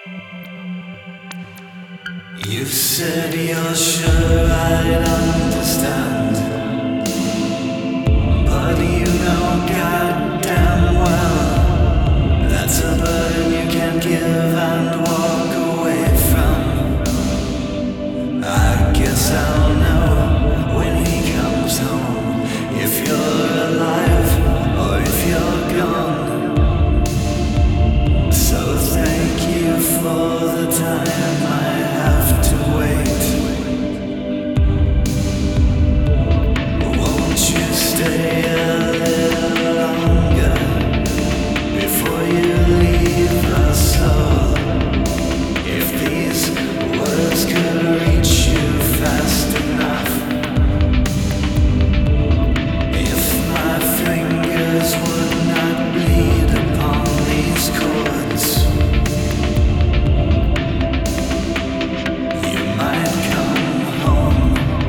You said you're sure I'd understand, but you know goddamn well that's a burden you can't give and walk away from. I guess I'll know when he comes home if you're alive or if you're gone. So thank you for the time I have to wait. Won't you stay a little longer before you leave us all? If these words could reach you fast enough, if my fingers would not bleed upon these chords, you might come home.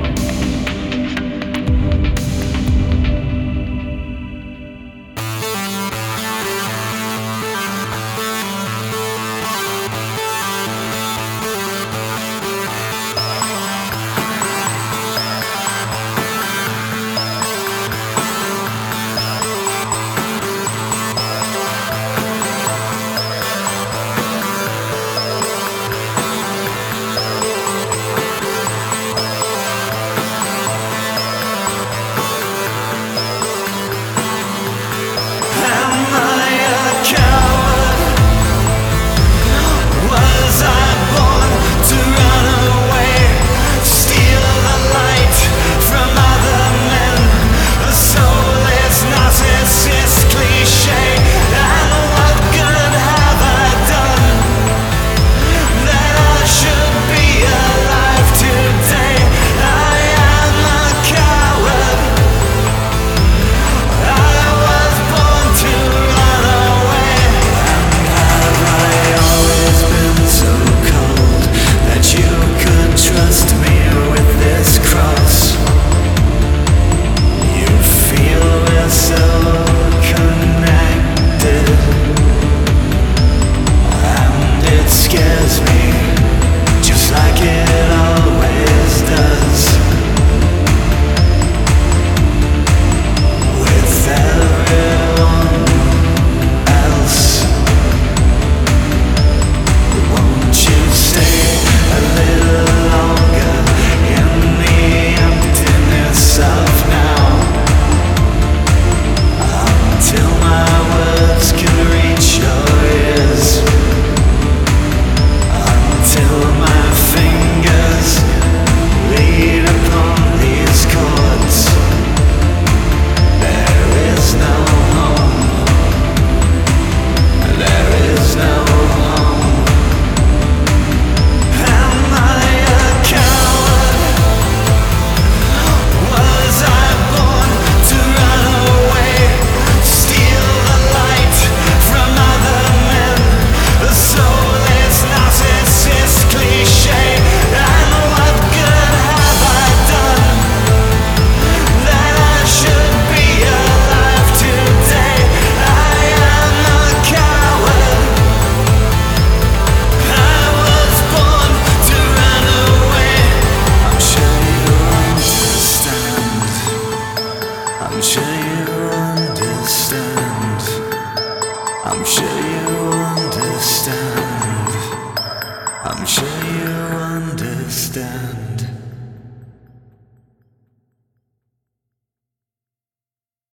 I'm sure you understand. I'm sure you understand. I'm sure you understand.